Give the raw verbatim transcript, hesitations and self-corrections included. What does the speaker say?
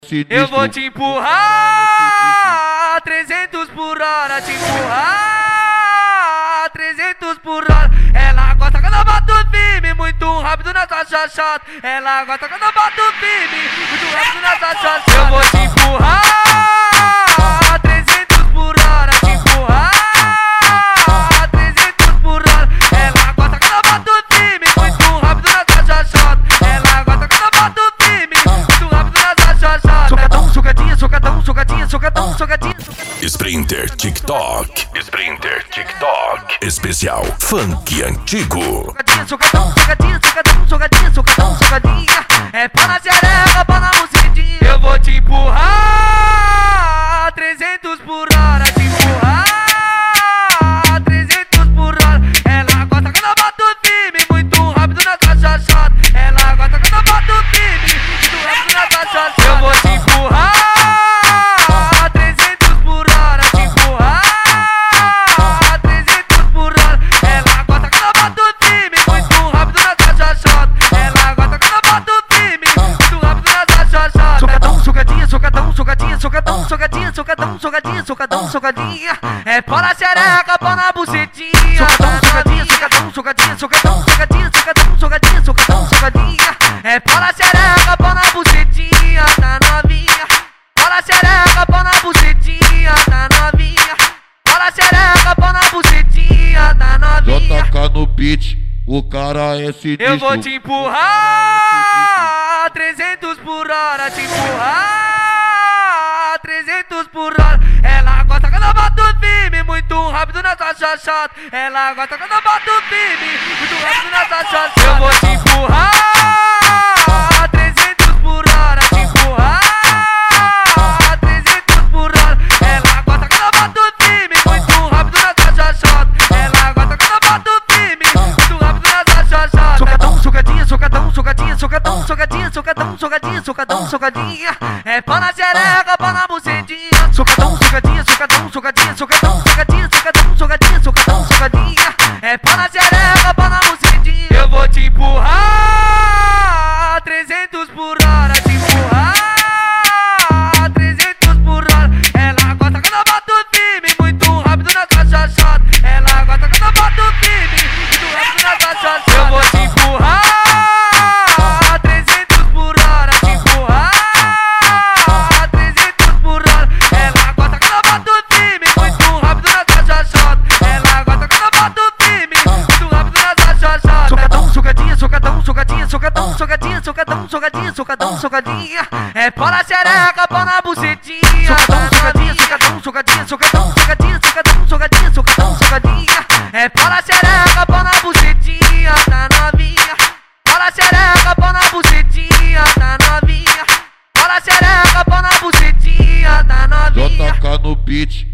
Eu vou te empurrar trezentos por hora, te empurrar trezentos por hora. Ela gosta quando eu bato firme, muito rápido nessa chachata. Ela gosta quando eu bato firme, muito rápido nessa chachata. Eu vou te empurrar trezentos por hora, te empurrar trezentos por hora. Ela gosta quando eu bato firme, muito rápido nessa chachata. Ela gosta quando eu bato firme, muito rápido nessa chachata. Socadão, socadinha, socadão, socadinha, socadão, socadinha. Sprinter TikTok, Sprinter TikTok, especial funk antigo. Socadão, socadinha, socadão, socadinha, socadão, socadinha. É pau na xereca, pau na bucetinha. Eu vou te empurrar trezentos por hora, te empurrar trezentos por hora. Ela gosta quando eu bato firme, muito rápido nessa chachata. Ela gosta quando eu bato firme, muito rápido nessa chachata. Eu vou te empurrar trezentos por hora, te empurrar trezentos por hora. Ela gosta quando eu bato firme, muito rápido nessa chachata. Ela gosta quando eu bato firme, muito rápido nessa chachata. Socadão, socadinha, socadão, socadinha, socadão, socadinha, socadão, socadinha, socadão, socadinha. É pau na xereca, pau na bucetinha. Socadão, socadinha, socadão, socadinha, socadão, socadinha, socadão, socadinha, socadão, socadinha. É pau na xereca, pau na bucetinha, tá novinha. Pau na xereca, pau na bucetinha, tá novinha. Pau na xereca, pau na bucetinha, tá novinha. J K no beat, o cara é sinistro. Eu vou te empurrar trezentos por hora, te empurrar trezentos por hora. Ela gosta quando eu bato firme, muito rápido nessa chachata. Ela gosta quando eu bato firme, muito rápido nessa chachata. Eu vou te empurrar trezentos por hora, te empurrar trezentos por hora. Ela gosta quando eu bato firme, muito rápido nessa chachata. Ela gosta quando eu bato firme, muito rápido nessa chachata. Socadão, socadinha, socadão, socadinha, socadão, socadinha, socadão, socadinha, socadão, socadinha. É pau na xereca, pau na bucetinha. Socadão, socadinha, socadão, socadinha, socadão, socadinha, socadão, socadinha, socadão, socadinha. É pau na xereca, pau na bucetinha. Eu vou te empurrar trezentos por hora, te empurrar trezentos por hora. Ela gosta quando eu bato firme, muito rápido nessa chachata. Ela gosta quando eu bato firme, muito rápido nessa chachata. Eu vou te empurrar trezentos por hora, te empurrar trezentos por hora. Ela gosta quando eu bato firme, muito rápido nessa chachata. Ela gosta quando eu bato firme, muito rápido nessa chachata. Socadão, socadinha, socadão, socadinha, socadão, socadinha, socadão, socadinha, socadão, socadinha. É pau na xereca, pau na bucetinha. Socadão, socadinha, socadão, socadinha, socadão, socadinha, socadão, socadinha, socadão, socadinha. É pau na xereca, pau na bucetinha, tá novinha. Pau na xereca, pau na bucetinha, tá novinha. Pau na xereca, pau na bucetinha, tá novinha. J K no beat,